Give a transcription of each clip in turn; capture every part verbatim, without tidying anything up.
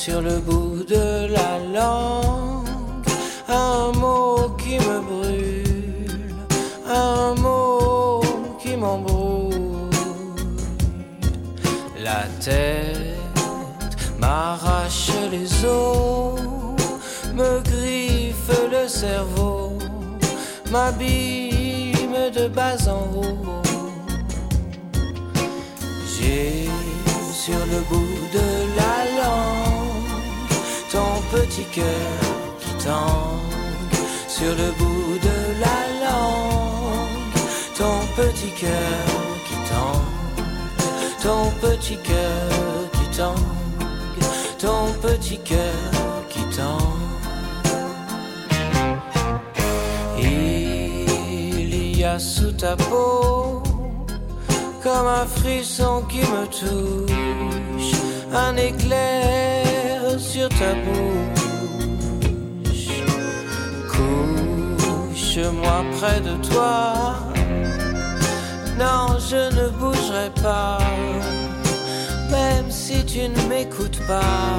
sur le bout de la langue un mot qui me brûle, un mot qui m'embrouille. La tête m'arrache les os, me griffe le cerveau, m'abîme de bas en haut. J'ai sur le bout de la langue ton petit cœur qui tangue. Sur le bout de la langue ton petit cœur qui tangue. Ton petit cœur qui tangue. Ton petit cœur qui tangue. Il y a sous ta peau comme un frisson qui me touche, un éclair sur ta bouche. Couche-moi près de toi, non je ne bougerai pas, même si tu ne m'écoutes pas.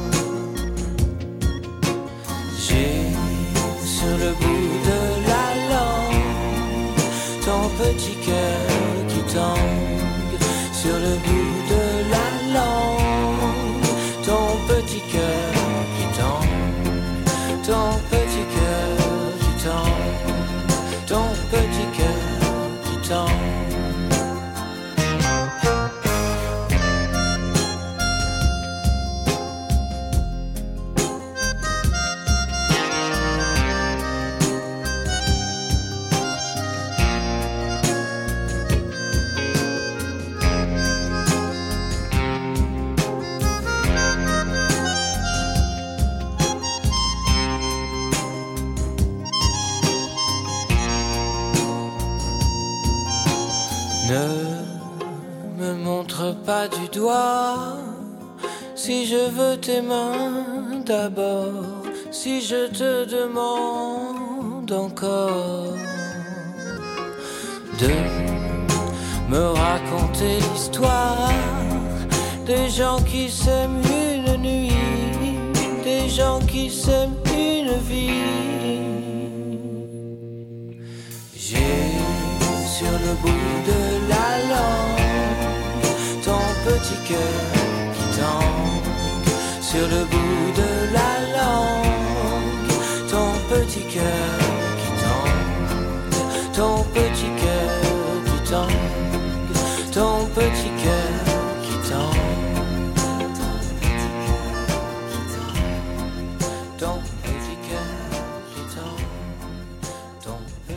J'ai sur le bout de la langue ton petit cœur qui tangue. Sur le bout de la langue ton petit cœur qui tangue. Ton petit cœur qui tangue. Ton petit cœur qui tangue. Ne me montre pas du doigt si je veux tes mains d'abord, si je te demande encore de me raconter l'histoire des gens qui s'aiment une nuit, des gens qui s'aiment une vie. J'ai sur le bout de la langue ton petit cœur qui tangue. Sur le bout de la langue ton petit cœur qui tangue. Ton petit cœur qui tangue. Ton petit cœur qui tangue. Ton petit cœur qui tangue. Ton petit